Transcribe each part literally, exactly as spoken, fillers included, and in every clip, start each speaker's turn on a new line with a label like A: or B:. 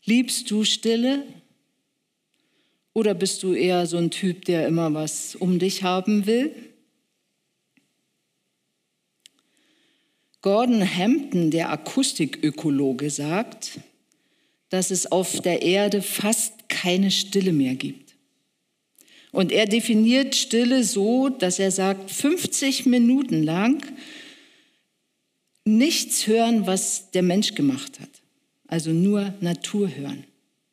A: Liebst du Stille? Oder bist du eher so ein Typ, der immer was um dich haben will? Gordon Hampton, der Akustikökologe, sagt, dass es auf der Erde fast keine Stille mehr gibt. Und er definiert Stille so, dass er sagt, fünfzig Minuten lang nichts hören, was der Mensch gemacht hat. Also nur Natur hören.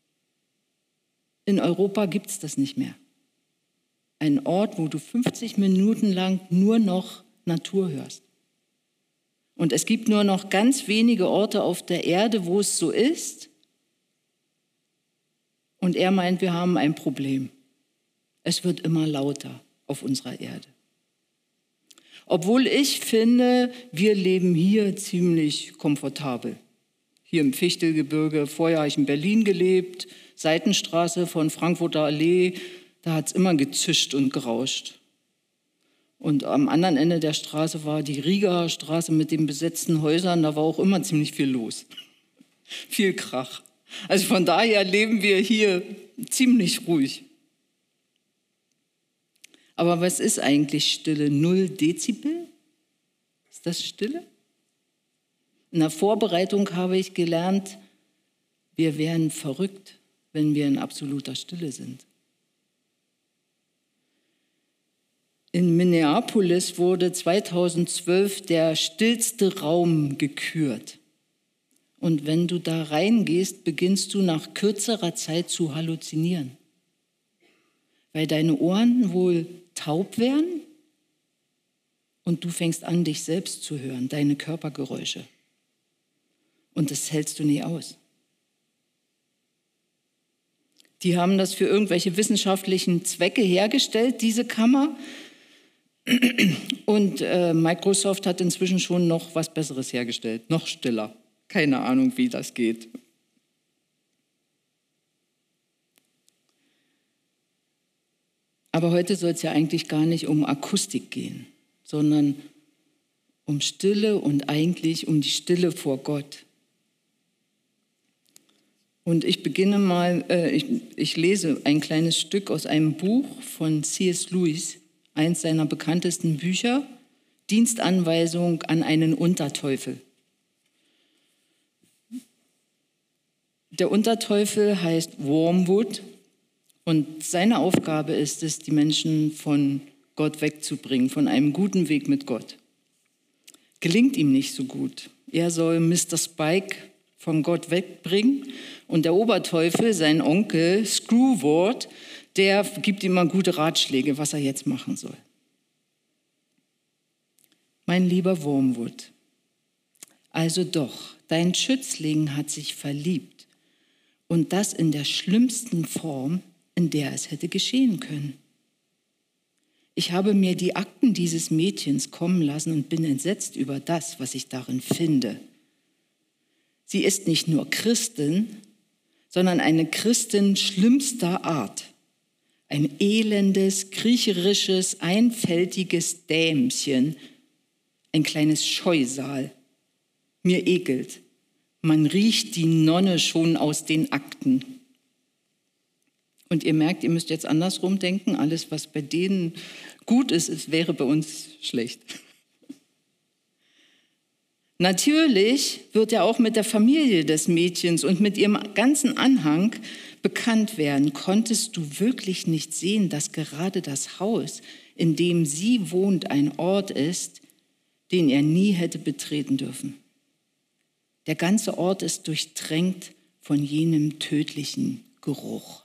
A: In Europa gibt es das nicht mehr. Ein Ort, wo du fünfzig Minuten lang nur noch Natur hörst. Und es gibt nur noch ganz wenige Orte auf der Erde, wo es so ist. Und er meint, wir haben ein Problem. Es wird immer lauter auf unserer Erde. Obwohl ich finde, wir leben hier ziemlich komfortabel. Hier im Fichtelgebirge, vorher habe ich in Berlin gelebt, Seitenstraße von Frankfurter Allee, da hat es immer gezischt und gerauscht. Und am anderen Ende der Straße war die Rieger Straße mit den besetzten Häusern, da war auch immer ziemlich viel los. Viel Krach. Also von daher leben wir hier ziemlich ruhig. Aber was ist eigentlich Stille? Null Dezibel? Ist das Stille? In der Vorbereitung habe ich gelernt, wir wären verrückt, wenn wir in absoluter Stille sind. In Minneapolis wurde zweitausendzwölf der stillste Raum gekürt. Und wenn du da reingehst, beginnst du nach kürzerer Zeit zu halluzinieren. Weil deine Ohren wohl taub werden und du fängst an, dich selbst zu hören, deine Körpergeräusche. Und das hältst du nie aus. Die haben das für irgendwelche wissenschaftlichen Zwecke hergestellt, diese Kammer. Und äh, Microsoft hat inzwischen schon noch was Besseres hergestellt, noch stiller. Keine Ahnung, wie das geht. Aber heute soll es ja eigentlich gar nicht um Akustik gehen, sondern um Stille und eigentlich um die Stille vor Gott. Und ich beginne mal, äh, ich, ich lese ein kleines Stück aus einem Buch von C S Lewis, eins seiner bekanntesten Bücher, Dienstanweisung an einen Unterteufel. Der Unterteufel heißt Wormwood und seine Aufgabe ist es, die Menschen von Gott wegzubringen, von einem guten Weg mit Gott. Gelingt ihm nicht so gut. Er soll Mister Spike von Gott wegbringen und der Oberteufel, sein Onkel Screwwort, der gibt ihm mal gute Ratschläge, was er jetzt machen soll. Mein lieber Wormwood, also doch, dein Schützling hat sich verliebt und das in der schlimmsten Form, in der es hätte geschehen können. Ich habe mir die Akten dieses Mädchens kommen lassen und bin entsetzt über das, was ich darin finde. Sie ist nicht nur Christin, sondern eine Christin schlimmster Art. Ein elendes, kriecherisches, einfältiges Dämchen, ein kleines Scheusal. Mir ekelt. Man riecht die Nonne schon aus den Akten. Und ihr merkt, ihr müsst jetzt andersrum denken. Alles, was bei denen gut ist, es wäre bei uns schlecht. Natürlich wird er auch mit der Familie des Mädchens und mit ihrem ganzen Anhang bekannt werden. Konntest du wirklich nicht sehen, dass gerade das Haus, in dem sie wohnt, ein Ort ist, den er nie hätte betreten dürfen? Der ganze Ort ist durchtränkt von jenem tödlichen Geruch.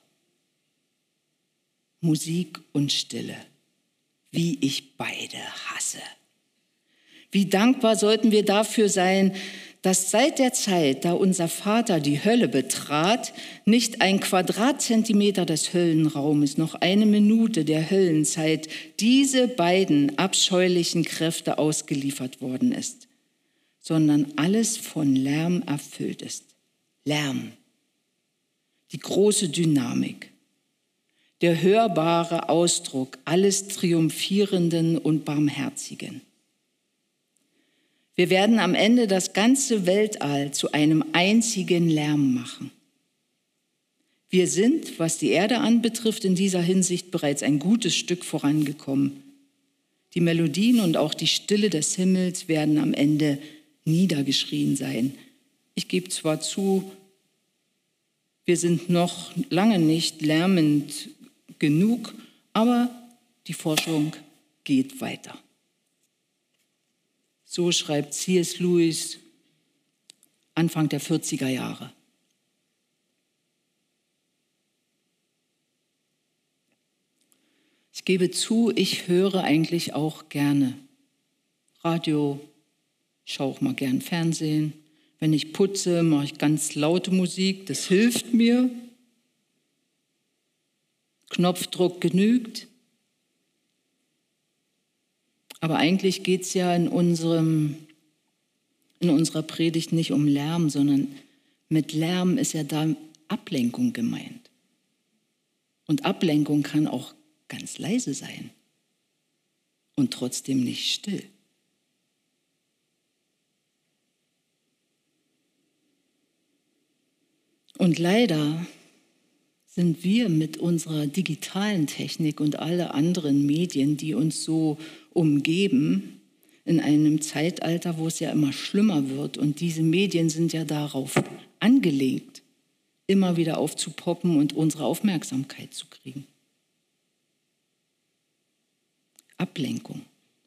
A: Musik und Stille, wie ich beide hasse. Wie dankbar sollten wir dafür sein, dass seit der Zeit, da unser Vater die Hölle betrat, nicht ein Quadratzentimeter des Höllenraumes, noch eine Minute der Höllenzeit diese beiden abscheulichen Kräfte ausgeliefert worden ist, sondern alles von Lärm erfüllt ist. Lärm, die große Dynamik, der hörbare Ausdruck alles Triumphierenden und Barmherzigen. Wir werden am Ende das ganze Weltall zu einem einzigen Lärm machen. Wir sind, was die Erde anbetrifft, in dieser Hinsicht bereits ein gutes Stück vorangekommen. Die Melodien und auch die Stille des Himmels werden am Ende niedergeschrien sein. Ich gebe zwar zu, wir sind noch lange nicht lärmend genug, aber die Forschung geht weiter. So schreibt C S Lewis Anfang der vierziger Jahre. Ich gebe zu, ich höre eigentlich auch gerne Radio, schaue auch mal gern Fernsehen. Wenn ich putze, mache ich ganz laute Musik, das hilft mir. Knopfdruck genügt. Aber eigentlich geht es ja in, unserem, in unserer Predigt nicht um Lärm, sondern mit Lärm ist ja da Ablenkung gemeint. Und Ablenkung kann auch ganz leise sein und trotzdem nicht still. Und leider sind wir mit unserer digitalen Technik und alle anderen Medien, die uns so umgeben, in einem Zeitalter, wo es ja immer schlimmer wird. Und diese Medien sind ja darauf angelegt, immer wieder aufzupoppen und unsere Aufmerksamkeit zu kriegen. Ablenkung.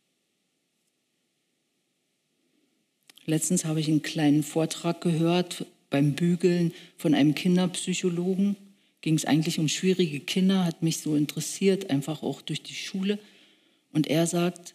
A: Letztens habe ich einen kleinen Vortrag gehört beim Bügeln von einem Kinderpsychologen. Ging es eigentlich um schwierige Kinder, hat mich so interessiert, einfach auch durch die Schule. Und er sagt,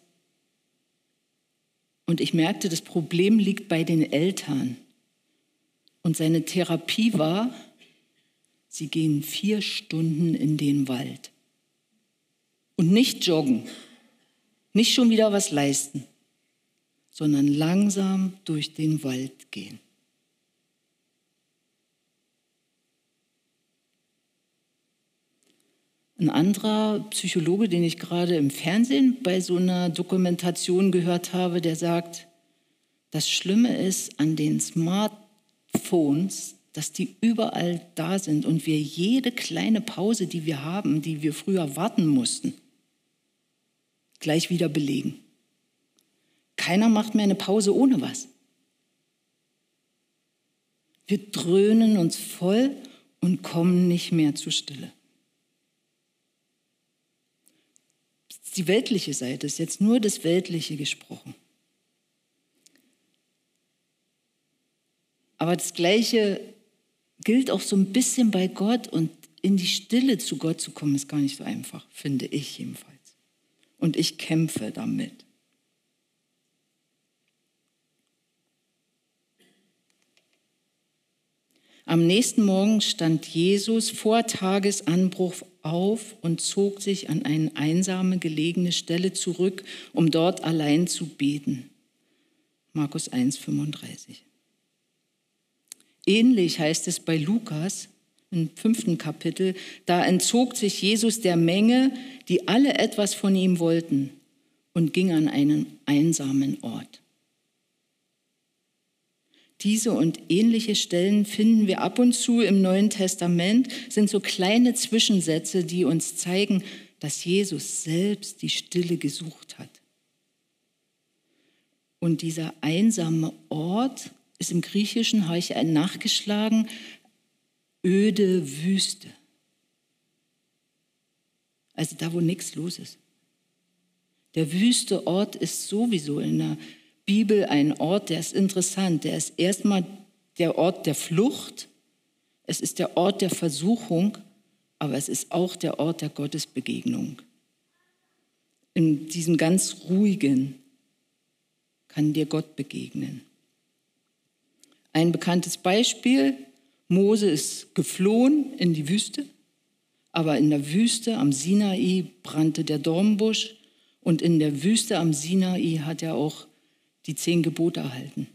A: und ich merkte, das Problem liegt bei den Eltern. Und seine Therapie war, sie gehen vier Stunden in den Wald. Und nicht joggen, nicht schon wieder was leisten, sondern langsam durch den Wald gehen. Ein anderer Psychologe, den ich gerade im Fernsehen bei so einer Dokumentation gehört habe, der sagt, das Schlimme ist an den Smartphones, dass die überall da sind und wir jede kleine Pause, die wir haben, die wir früher warten mussten, gleich wieder belegen. Keiner macht mehr eine Pause ohne was. Wir dröhnen uns voll und kommen nicht mehr zur Stille. Die weltliche Seite ist jetzt nur das Weltliche gesprochen. Aber das Gleiche gilt auch so ein bisschen bei Gott, und in die Stille zu Gott zu kommen, ist gar nicht so einfach, finde ich jedenfalls. Und ich kämpfe damit. Am nächsten Morgen stand Jesus vor Tagesanbruch auf und zog sich an eine einsame gelegene Stelle zurück, um dort allein zu beten. Markus eins, fünfunddreißig. Ähnlich heißt es bei Lukas im fünften Kapitel, da entzog sich Jesus der Menge, die alle etwas von ihm wollten, und ging an einen einsamen Ort. Diese und ähnliche Stellen finden wir ab und zu im Neuen Testament, sind so kleine Zwischensätze, die uns zeigen, dass Jesus selbst die Stille gesucht hat. Und dieser einsame Ort ist im Griechischen, habe ich nachgeschlagen, öde Wüste. Also da, wo nichts los ist. Der wüste Ort ist sowieso in der Bibel ein Ort, der ist interessant. Der ist erstmal der Ort der Flucht, es ist der Ort der Versuchung, aber es ist auch der Ort der Gottesbegegnung. In diesem ganz ruhigen kann dir Gott begegnen. Ein bekanntes Beispiel, Mose ist geflohen in die Wüste, aber in der Wüste am Sinai brannte der Dornbusch und in der Wüste am Sinai hat er auch die zehn Gebote erhalten.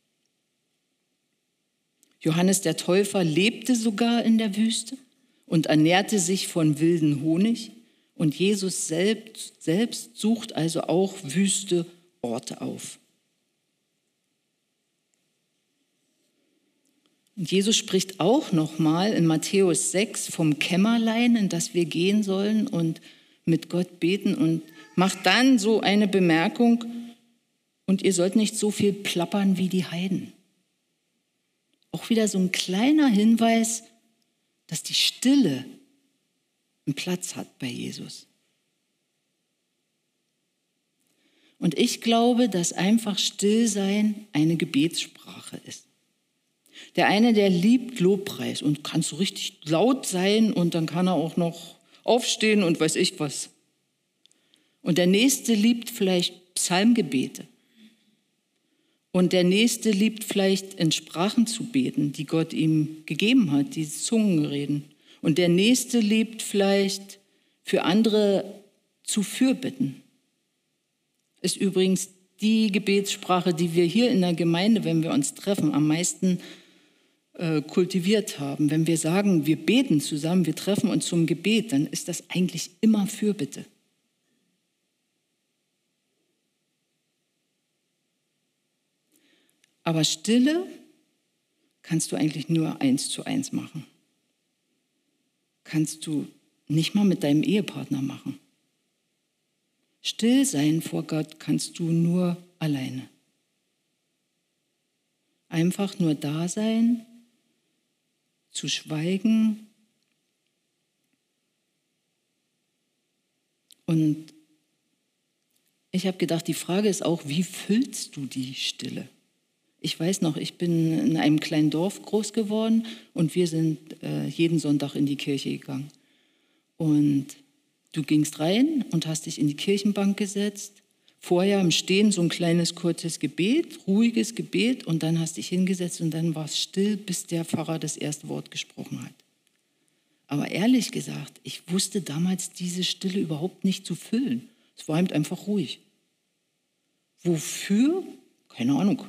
A: Johannes der Täufer lebte sogar in der Wüste und ernährte sich von wilden Honig. Und Jesus selbst, selbst sucht also auch wüste Orte auf. Und Jesus spricht auch nochmal in Matthäus sechs vom Kämmerlein, in das wir gehen sollen und mit Gott beten, und macht dann so eine Bemerkung: Und ihr sollt nicht so viel plappern wie die Heiden. Auch wieder so ein kleiner Hinweis, dass die Stille einen Platz hat bei Jesus. Und ich glaube, dass einfach Stillsein eine Gebetssprache ist. Der eine, der liebt Lobpreis und kann so richtig laut sein, und dann kann er auch noch aufstehen und weiß ich was. Und der nächste liebt vielleicht Psalmgebete. Und der nächste liebt vielleicht in Sprachen zu beten, die Gott ihm gegeben hat, die Zungenreden. Und der nächste liebt vielleicht für andere zu fürbitten. Ist übrigens die Gebetssprache, die wir hier in der Gemeinde, wenn wir uns treffen, am meisten äh, kultiviert haben. Wenn wir sagen, wir beten zusammen, wir treffen uns zum Gebet, dann ist das eigentlich immer Fürbitte. Aber Stille kannst du eigentlich nur eins zu eins machen. Kannst du nicht mal mit deinem Ehepartner machen. Still sein vor Gott kannst du nur alleine. Einfach nur da sein, zu schweigen und ich habe gedacht, die Frage ist auch, wie füllst du die Stille? Ich weiß noch, ich bin in einem kleinen Dorf groß geworden und wir sind äh, jeden Sonntag in die Kirche gegangen. Und du gingst rein und hast dich in die Kirchenbank gesetzt. Vorher im Stehen so ein kleines, kurzes Gebet, ruhiges Gebet, und dann hast dich hingesetzt und dann war es still, bis der Pfarrer das erste Wort gesprochen hat. Aber ehrlich gesagt, ich wusste damals diese Stille überhaupt nicht zu füllen. Es war eben einfach ruhig. Wofür? Keine Ahnung.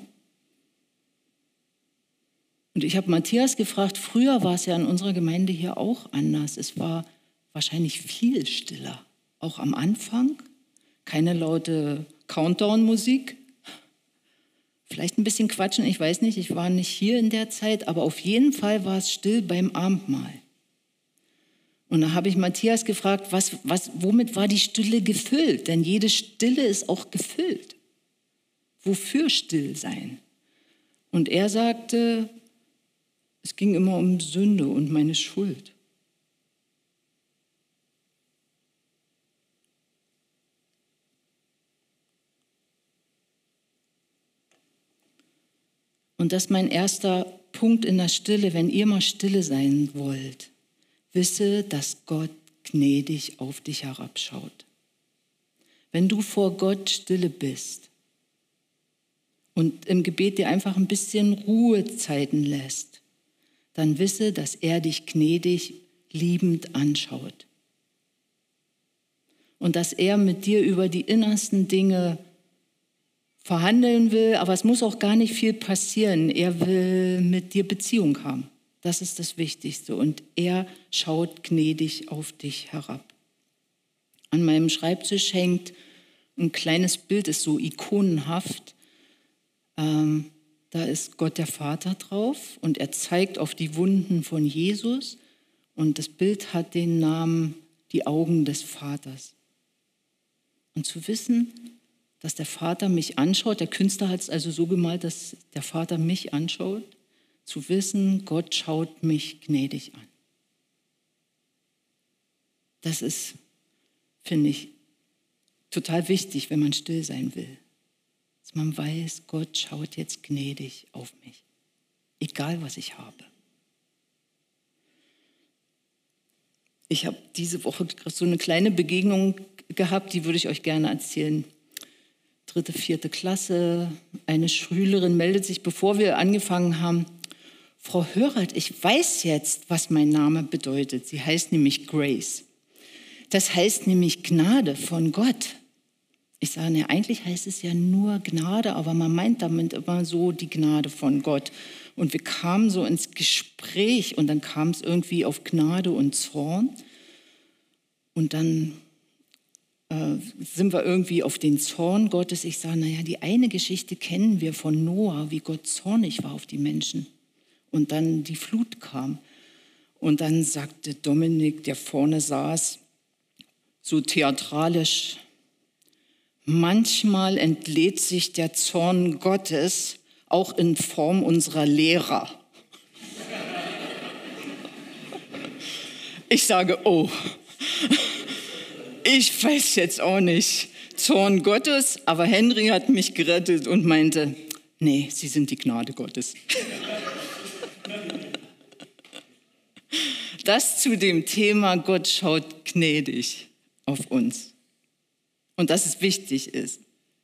A: Und ich habe Matthias gefragt, früher war es ja in unserer Gemeinde hier auch anders. Es war wahrscheinlich viel stiller, auch am Anfang. Keine laute Countdown-Musik. Vielleicht ein bisschen quatschen, ich weiß nicht, ich war nicht hier in der Zeit, aber auf jeden Fall war es still beim Abendmahl. Und da habe ich Matthias gefragt, was, was, womit war die Stille gefüllt? Denn jede Stille ist auch gefüllt. Wofür still sein? Und er sagte, es ging immer um Sünde und meine Schuld. Und das ist mein erster Punkt in der Stille. Wenn ihr mal stille sein wollt, wisse, dass Gott gnädig auf dich herabschaut. Wenn du vor Gott stille bist und im Gebet dir einfach ein bisschen Ruhezeiten lässt, dann wisse, dass er dich gnädig, liebend anschaut. Und dass er mit dir über die innersten Dinge verhandeln will, aber es muss auch gar nicht viel passieren. Er will mit dir Beziehung haben. Das ist das Wichtigste. Und er schaut gnädig auf dich herab. An meinem Schreibtisch hängt ein kleines Bild, ist so ikonenhaft. Ähm, Da ist Gott der Vater drauf und er zeigt auf die Wunden von Jesus und das Bild hat den Namen Die Augen des Vaters. Und zu wissen, dass der Vater mich anschaut, der Künstler hat es also so gemalt, dass der Vater mich anschaut, zu wissen, Gott schaut mich gnädig an. Das ist, finde ich, total wichtig, wenn man still sein will. Dass man weiß, Gott schaut jetzt gnädig auf mich, egal was ich habe. Ich habe diese Woche so eine kleine Begegnung gehabt, die würde ich euch gerne erzählen. Dritte, vierte Klasse, eine Schülerin meldet sich, bevor wir angefangen haben, Frau Hörert, ich weiß jetzt, was mein Name bedeutet. Sie heißt nämlich Grace. Das heißt nämlich Gnade von Gott. Ich sage, ne, eigentlich heißt es ja nur Gnade, aber man meint damit immer so die Gnade von Gott. Und wir kamen so ins Gespräch und dann kam es irgendwie auf Gnade und Zorn. Und dann äh, sind wir irgendwie auf den Zorn Gottes. Ich sage, naja, die eine Geschichte kennen wir von Noah, wie Gott zornig war auf die Menschen. Und dann die Flut kam. Und dann sagte Dominik, der vorne saß, so theatralisch, manchmal entlädt sich der Zorn Gottes auch in Form unserer Lehrer. Ich sage, oh, ich weiß jetzt auch nicht, Zorn Gottes, aber Henry hat mich gerettet und meinte, nee, Sie sind die Gnade Gottes. Das zu dem Thema, Gott schaut gnädig auf uns und dass es wichtig ist.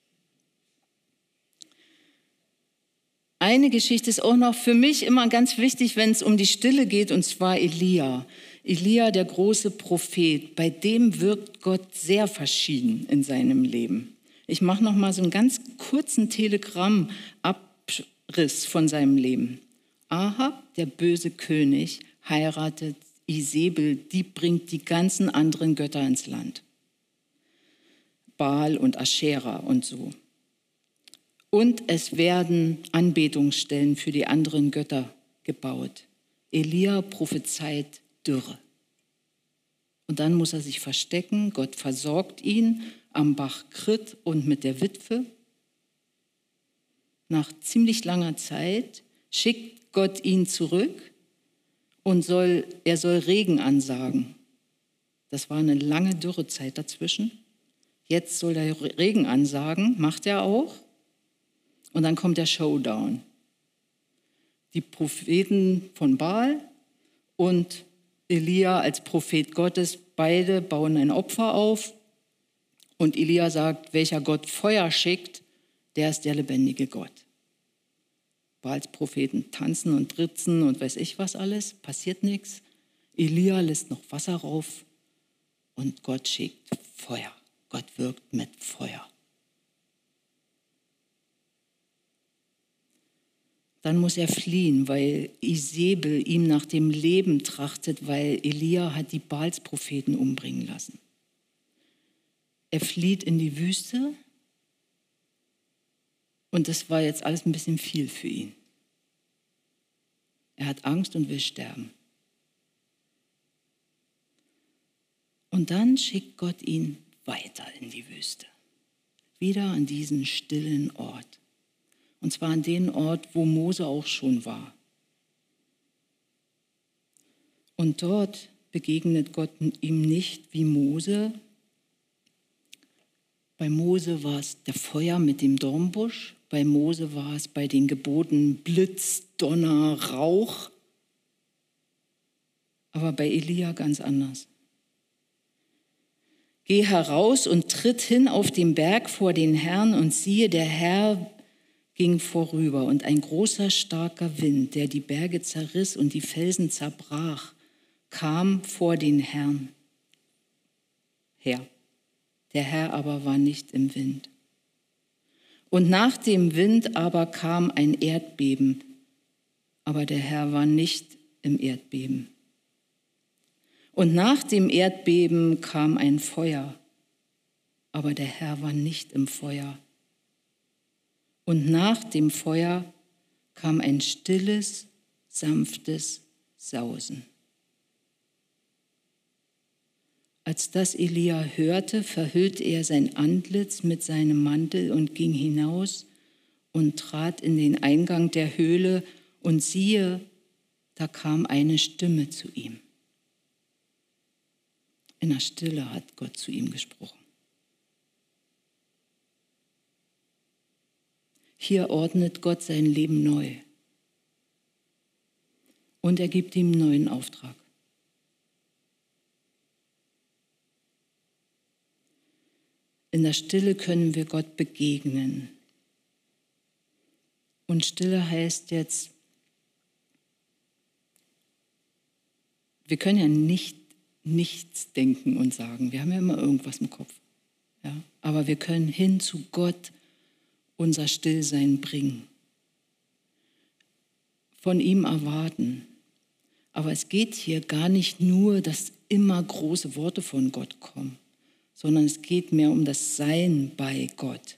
A: Eine Geschichte ist auch noch für mich immer ganz wichtig, wenn es um die Stille geht, und zwar Elia. Elia, der große Prophet, bei dem wirkt Gott sehr verschieden in seinem Leben. Ich mache noch mal so einen ganz kurzen Telegramm-Abriss von seinem Leben. Ahab, der böse König, heiratet Isebel, die bringt die ganzen anderen Götter ins Land. Baal und Aschera und so. Und es werden Anbetungsstellen für die anderen Götter gebaut. Elia prophezeit Dürre. Und dann muss er sich verstecken. Gott versorgt ihn am Bach Krit und mit der Witwe. Nach ziemlich langer Zeit schickt Gott ihn zurück und soll, er soll Regen ansagen. Das war eine lange Dürrezeit dazwischen. Jetzt soll er Regen ansagen, macht er auch. Und dann kommt der Showdown. Die Propheten von Baal und Elia als Prophet Gottes, beide bauen ein Opfer auf. Und Elia sagt, welcher Gott Feuer schickt, der ist der lebendige Gott. Baals Propheten tanzen und tritzen und weiß ich was alles, passiert nichts. Elia lässt noch Wasser rauf und Gott schickt Feuer. Gott wirkt mit Feuer. Dann muss er fliehen, weil Isebel ihm nach dem Leben trachtet, weil Elia hat die Baals-Propheten umbringen lassen. Er flieht in die Wüste und das war jetzt alles ein bisschen viel für ihn. Er hat Angst und will sterben. Und dann schickt Gott ihn weiter in die Wüste, wieder an diesen stillen Ort. Und zwar an den Ort, wo Mose auch schon war. Und dort begegnet Gott ihm nicht wie Mose. Bei Mose war es der Feuer mit dem Dornbusch. Bei Mose war es bei den Geboten Blitz, Donner, Rauch. Aber bei Elia ganz anders. Geh heraus und tritt hin auf den Berg vor den Herrn und siehe, der Herr ging vorüber und ein großer, starker Wind, der die Berge zerriss und die Felsen zerbrach, kam vor den Herrn her. Der Herr aber war nicht im Wind. Und nach dem Wind aber kam ein Erdbeben, aber der Herr war nicht im Erdbeben. Und nach dem Erdbeben kam ein Feuer, aber der Herr war nicht im Feuer. Und nach dem Feuer kam ein stilles, sanftes Sausen. Als das Elia hörte, verhüllte er sein Antlitz mit seinem Mantel und ging hinaus und trat in den Eingang der Höhle, und siehe, da kam eine Stimme zu ihm. In der Stille hat Gott zu ihm gesprochen. Hier ordnet Gott sein Leben neu. Und er gibt ihm einen neuen Auftrag. In der Stille können wir Gott begegnen. Und Stille heißt jetzt, wir können ja nicht nichts denken und sagen. Wir haben ja immer irgendwas im Kopf. Ja? Aber wir können hin zu Gott unser Stillsein bringen. Von ihm erwarten. Aber es geht hier gar nicht nur, dass immer große Worte von Gott kommen, sondern es geht mehr um das Sein bei Gott.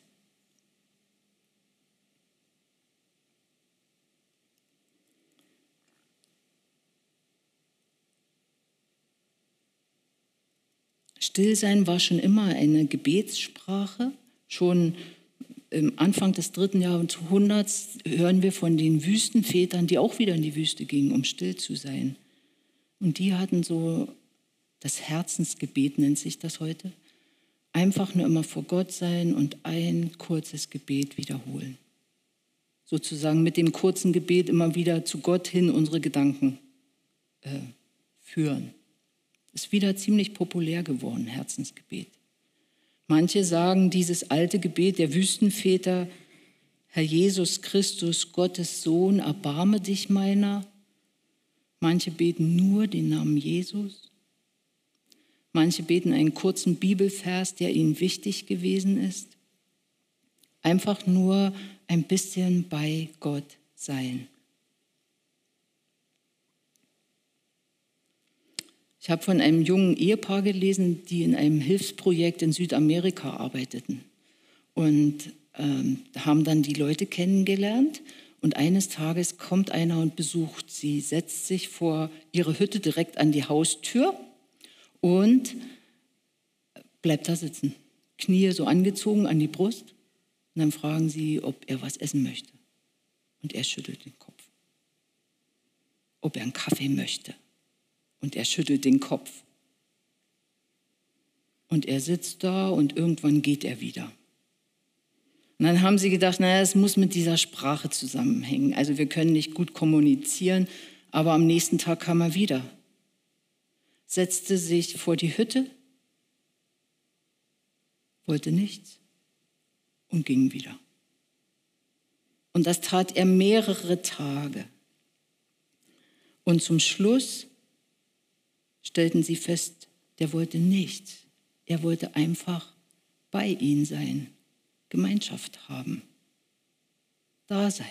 A: Stillsein war schon immer eine Gebetssprache. Schon im Anfang des dritten Jahrhunderts hören wir von den Wüstenvätern, die auch wieder in die Wüste gingen, um still zu sein. Und die hatten so das Herzensgebet, nennt sich das heute. Einfach nur immer vor Gott sein und ein kurzes Gebet wiederholen. Sozusagen mit dem kurzen Gebet immer wieder zu Gott hin unsere Gedanken äh, führen. Ist wieder ziemlich populär geworden, Herzensgebet. Manche sagen, dieses alte Gebet der Wüstenväter, Herr Jesus Christus, Gottes Sohn, erbarme dich meiner. Manche beten nur den Namen Jesus. Manche beten einen kurzen Bibelvers, der ihnen wichtig gewesen ist. Einfach nur ein bisschen bei Gott sein. Ich habe von einem jungen Ehepaar gelesen, die in einem Hilfsprojekt in Südamerika arbeiteten und ähm, haben dann die Leute kennengelernt. Und eines Tages kommt einer und besucht sie, setzt sich vor ihre Hütte direkt an die Haustür und bleibt da sitzen. Knie so angezogen an die Brust. Und dann fragen sie, ob er was essen möchte. Und er schüttelt den Kopf. Ob er einen Kaffee möchte. Und er schüttelt den Kopf. Und er sitzt da und irgendwann geht er wieder. Und dann haben sie gedacht, naja, es muss mit dieser Sprache zusammenhängen. Also wir können nicht gut kommunizieren, aber am nächsten Tag kam er wieder. Setzte sich vor die Hütte, wollte nichts und ging wieder. Und das tat er mehrere Tage. Und zum Schluss stellten sie fest, der wollte nichts. Er wollte einfach bei ihnen sein, Gemeinschaft haben, da sein.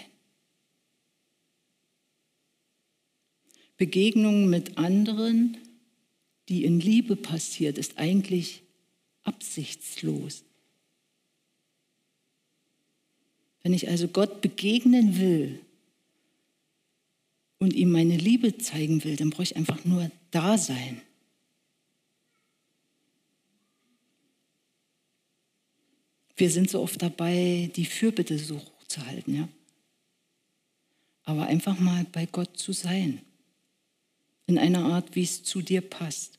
A: Begegnung mit anderen, die in Liebe passiert, ist eigentlich absichtslos. Wenn ich also Gott begegnen will und ihm meine Liebe zeigen will, dann brauche ich einfach nur da sein. Wir sind so oft dabei, die Fürbitte so hochzuhalten, ja? Aber einfach mal bei Gott zu sein, in einer Art, wie es zu dir passt.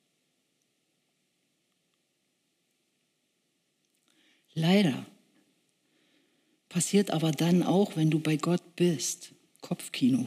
A: Leider passiert aber dann auch, wenn du bei Gott bist, Kopfkino.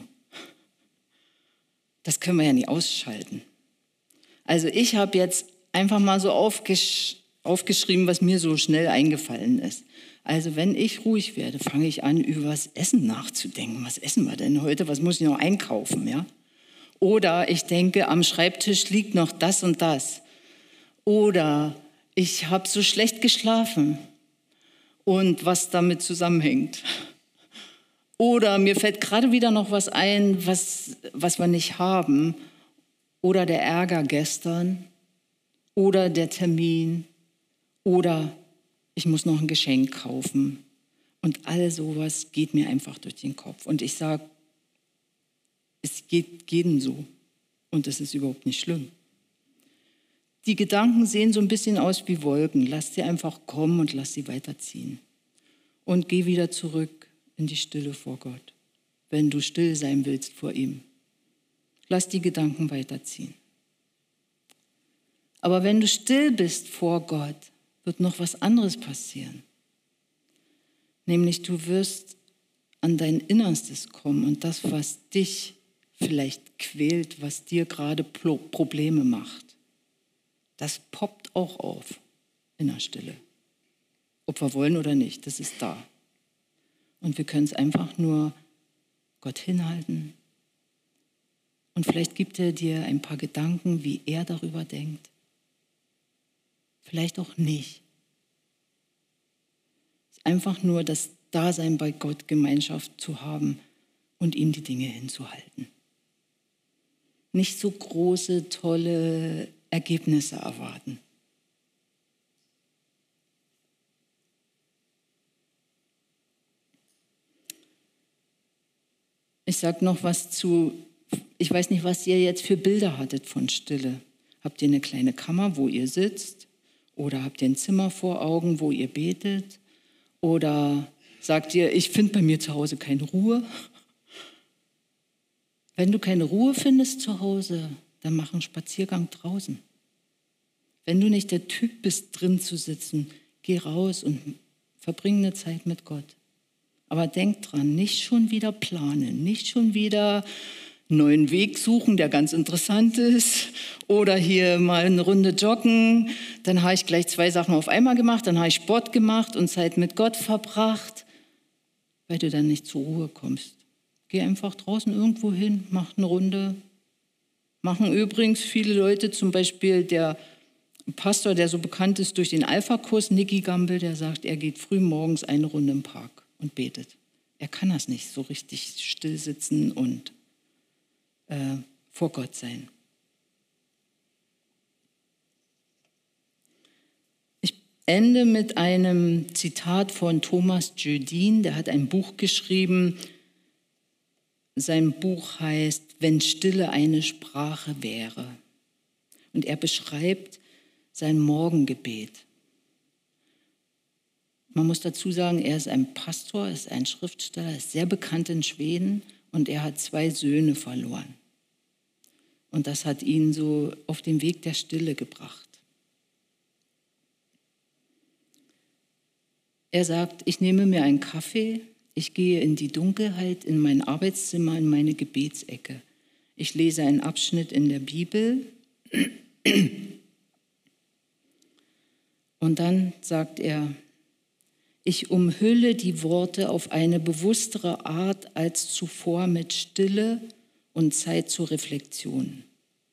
A: Das können wir ja nicht ausschalten. Also ich habe jetzt einfach mal so aufgesch- aufgeschrieben, was mir so schnell eingefallen ist. Also wenn ich ruhig werde, fange ich an, über das Essen nachzudenken. Was essen wir denn heute? Was muss ich noch einkaufen? Ja? Oder ich denke, am Schreibtisch liegt noch das und das. Oder ich habe so schlecht geschlafen und was damit zusammenhängt. Oder mir fällt gerade wieder noch was ein, was, was wir nicht haben. Oder der Ärger gestern. Oder der Termin. Oder ich muss noch ein Geschenk kaufen. Und all sowas geht mir einfach durch den Kopf. Und ich sage, es geht jedem so. Und es ist überhaupt nicht schlimm. Die Gedanken sehen so ein bisschen aus wie Wolken. Lass sie einfach kommen und lass sie weiterziehen. Und geh wieder zurück in die Stille vor Gott, wenn du still sein willst vor ihm. Lass die Gedanken weiterziehen. Aber wenn du still bist vor Gott, wird noch was anderes passieren. Nämlich du wirst an dein Innerstes kommen und das, was dich vielleicht quält, was dir gerade Probleme macht, das poppt auch auf in der Stille. Ob wir wollen oder nicht, das ist da. Und wir können es einfach nur Gott hinhalten. Und vielleicht gibt er dir ein paar Gedanken, wie er darüber denkt. Vielleicht auch nicht. Es ist einfach nur das Dasein bei Gott, Gemeinschaft zu haben und ihm die Dinge hinzuhalten. Nicht so große, tolle Ergebnisse erwarten. Ich sage noch was zu, ich weiß nicht, was ihr jetzt für Bilder hattet von Stille. Habt ihr eine kleine Kammer, wo ihr sitzt? Oder habt ihr ein Zimmer vor Augen, wo ihr betet? Oder sagt ihr, ich finde bei mir zu Hause keine Ruhe? Wenn du keine Ruhe findest zu Hause, dann mach einen Spaziergang draußen. Wenn du nicht der Typ bist, drin zu sitzen, geh raus und verbring eine Zeit mit Gott. Aber denk dran, nicht schon wieder planen, nicht schon wieder einen neuen Weg suchen, der ganz interessant ist. Oder hier mal eine Runde joggen. Dann habe ich gleich zwei Sachen auf einmal gemacht, dann habe ich Sport gemacht und Zeit mit Gott verbracht, weil du dann nicht zur Ruhe kommst. Geh einfach draußen irgendwo hin, mach eine Runde. Machen übrigens viele Leute, zum Beispiel der Pastor, der so bekannt ist durch den Alpha-Kurs, Nicky Gamble, der sagt, er geht früh morgens eine Runde im Park und betet. Er kann das nicht, so richtig still sitzen und äh, vor Gott sein. Ich ende mit einem Zitat von Thomas Judin, der hat ein Buch geschrieben. Sein Buch heißt Wenn Stille eine Sprache wäre. Und er beschreibt sein Morgengebet. Man muss dazu sagen, er ist ein Pastor, ist ein Schriftsteller, ist sehr bekannt in Schweden und er hat zwei Söhne verloren. Und das hat ihn so auf den Weg der Stille gebracht. Er sagt, ich nehme mir einen Kaffee, ich gehe in die Dunkelheit, in mein Arbeitszimmer, in meine Gebetsecke. Ich lese einen Abschnitt in der Bibel. Und dann sagt er, ich umhülle die Worte auf eine bewusstere Art als zuvor mit Stille und Zeit zur Reflexion.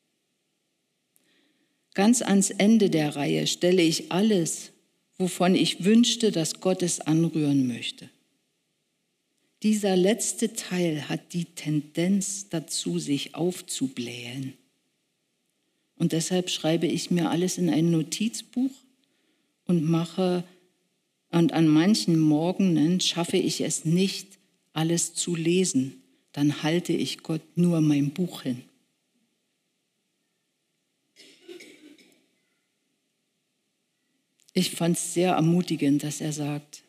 A: Ganz ans Ende der Reihe stelle ich alles, wovon ich wünschte, dass Gott es anrühren möchte. Dieser letzte Teil hat die Tendenz dazu, sich aufzublähen. Und deshalb schreibe ich mir alles in ein Notizbuch und mache, und an manchen Morgenen schaffe ich es nicht, alles zu lesen. Dann halte ich Gott nur mein Buch hin. Ich fand es sehr ermutigend, dass er sagt,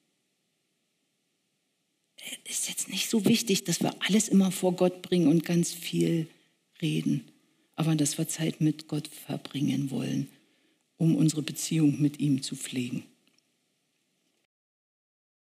A: es ist jetzt nicht so wichtig, dass wir alles immer vor Gott bringen und ganz viel reden, aber dass wir Zeit mit Gott verbringen wollen, um unsere Beziehung mit ihm zu pflegen.